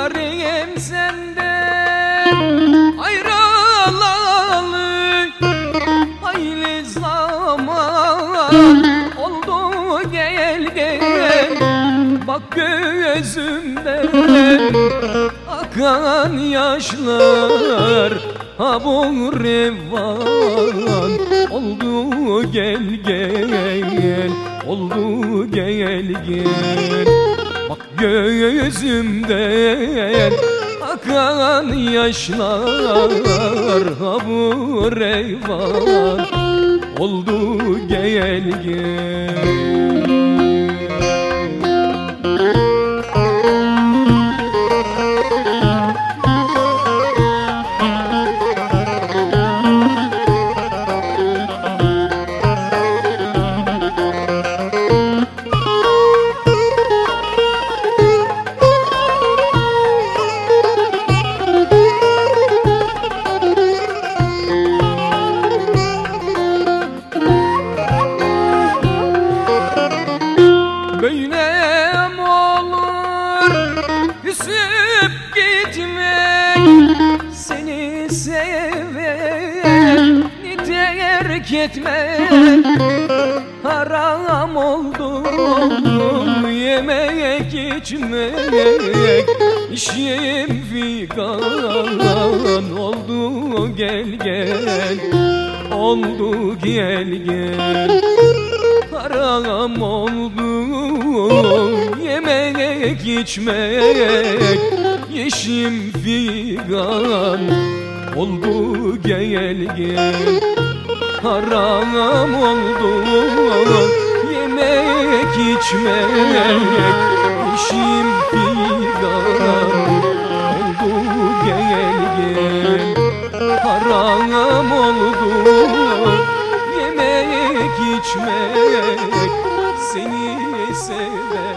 yarim senden ayrılalı hayli zaman oldu, gel gel. Bak gözümden akan yaşlar, ha bu revan oldu, gel gel. Oldu, gel gel. Bak gözümden akan yaşlar, ha bu revan oldu, gel gel. Böyle mi olur küsüp gitmek, seni seveni terk etmek? Haram oldu yemek içmek, işim figan oldu, gel gel. Oldu, gel gel. Haram oldu yemek içmek, yeşim figan oldu, gel gel. Haram oldu yemek içmek, yeşim figan oldu, gel gel. Haram oldu yemek içmek, seni sever